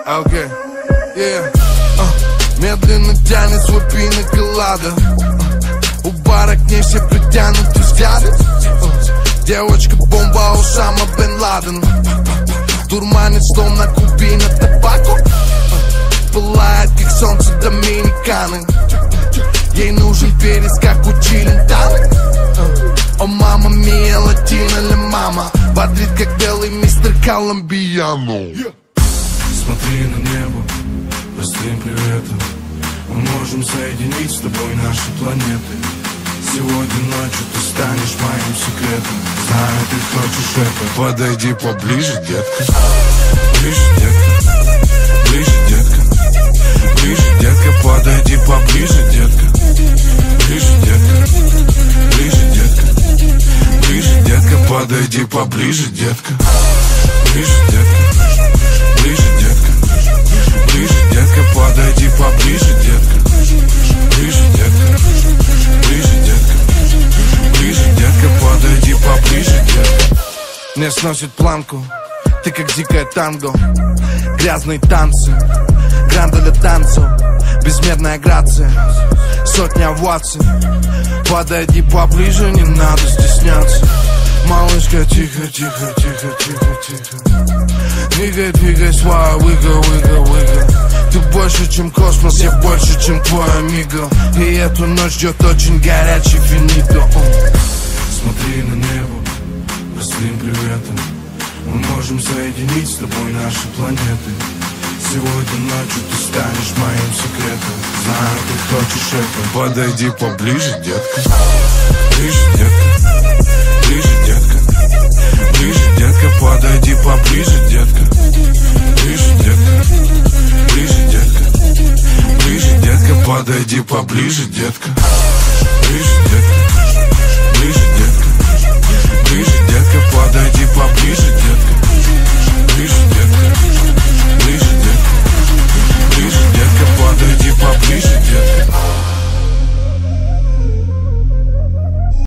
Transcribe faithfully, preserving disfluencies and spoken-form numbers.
Okay, yeah. uh, Медленно тянет свой пинаколада. uh, У бара к ней все притянуты взгляды. uh, Девочка-бомба Усама бен Ладен. Дурманит стол на кубе на табаку. uh, Пылает, как солнце Доминиканы. Ей нужен перец, как у Челентано. uh, О, мама мия, латина ли мама. Бодрит, как белый мистер Колумбияно. Смотри на небо простым приветом. Мы можем соединить с тобой наши планеты. Сегодня ночью ты станешь моим секретом. Знаю, ты хочешь это. Подойди поближе, детка. Ближе, детка. Ближе, детка. Ближе, детка. Подойди поближе, детка. Ближе, детка. Ближе, детка. Ближе, детка. Подойди поближе, детка. Ближе, детка. Ближе, детка. Ближе, детка. Подойди поближе, детка. Ближе, детка. Ближе, детка. Ближе, детка. Подойди поближе, детка. Мне сносит планку, ты как дикое танго. Грязные танцы, гранда для танцев. Безмерная грация, сотня оваций. Подойди поближе, не надо стесняться. Малышка, тихо, тихо, тихо, тихо, тихо. Двигай, двигай свой выгол, выгол, выгол. Ты больше, чем космос, я больше, чем твой амиго. И эту ночь ждет очень горячий финито. Смотри на небо простым приветом. Мы можем соединить с тобой наши планеты. Сегодня ночью ты станешь моим секретом. Знаю, ты хочешь это. Подойди поближе, детка. Ближе, детка. Ближе, детка. Ближе, детка. Подойди поближе, детка. Ближе, детка. Ближе, детка. Ближе, детка. Подойди поближе, детка. Ближе, детка. Ближе, детка. Ближе, детка. Подойди поближе, детка. Ближе, детка.